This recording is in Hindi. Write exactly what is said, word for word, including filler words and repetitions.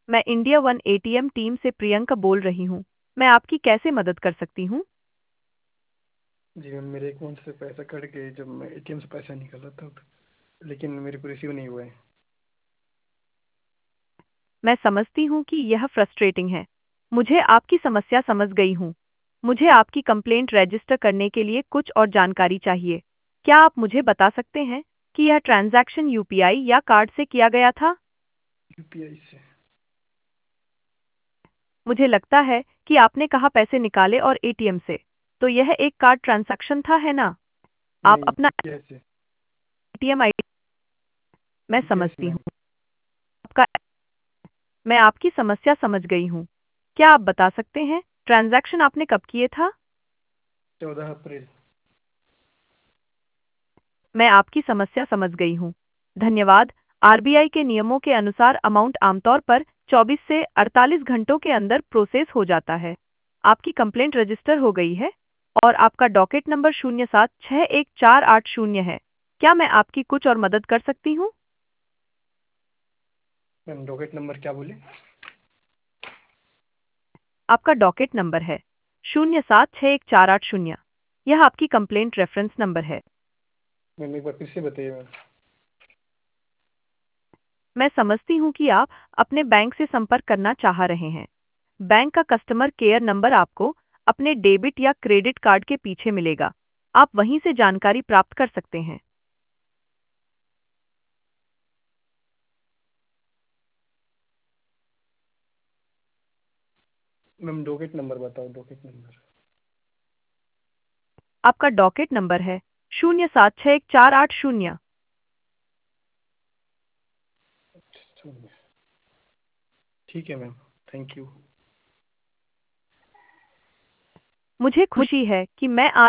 मैं इंडिया वन एटीएम टीम से प्रियंका बोल रही हूँ। मैं आपकी कैसे मदद कर सकती हूँ? जी मैम, मेरे अकाउंट से पैसा कट गए जब मैं एटीएम से पैसा निकाला तब, लेकिन मेरे को रिसीव नहीं हुआ है। मैं समझती हूँ कि यह फ्रस्ट्रेटिंग है। मुझे आपकी समस्या समझ गई हूँ। मुझे आपकी कंप्लेंट रजिस्टर करने के लिए कुछ और जानकारी चाहिए। क्या आप मुझे बता सकते हैं कि यह ट्रांजैक्शन यूपीआई या कार्ड से किया गया था? यूपीआई से। मुझे लगता है कि आपने कहा पैसे निकाले और एटीएम से। तो यह एक कार्ड ट्रांजैक्शन था, है ना? आप नहीं, अपना यूपीआई से। ATM I D. मैं यूपीआई से समझती मैम। हूँ आपका। मैं आपकी समस्या समझ गई हूँ। क्या आप बता सकते हैं ट्रांजैक्शन आपने कब किए था? चौदह अप्रैल। मैं आपकी समस्या समझ गई हूँ। धन्यवाद। आरबीआई के नियमों के अनुसार अमाउंट आमतौर पर चौबीस से अड़तालीस घंटों के अंदर प्रोसेस हो जाता है। आपकी कंप्लेंट रजिस्टर हो गई है और आपका डॉकेट नंबर शून्य सात छः एक चार आठ शून्य है। क्या मैं आपकी कुछ और मदद कर सकती हूँ? मैम डॉकेट नंबर क्या बोले? आपका डॉकेट नंबर है शून्य सात छः एक चार आठ शून्य। यह आपकी कंप्लेंट रेफरेंस नंबर है। मैम एक बार फिर से बताइए मैम। मैं समझती हूँ कि आप अपने बैंक से संपर्क करना चाह रहे हैं। बैंक का कस्टमर केयर नंबर आपको अपने डेबिट या क्रेडिट कार्ड के पीछे मिलेगा। आप वहीं से जानकारी प्राप्त कर सकते हैं। मैम डॉकेट नंबर बताओ, डॉकेट नंबर। आपका डॉकेट नंबर है शून्य सात छः एक चार आठ शून्य। ठीक है मैम, थैंक यू। मुझे खुशी है कि मैं आज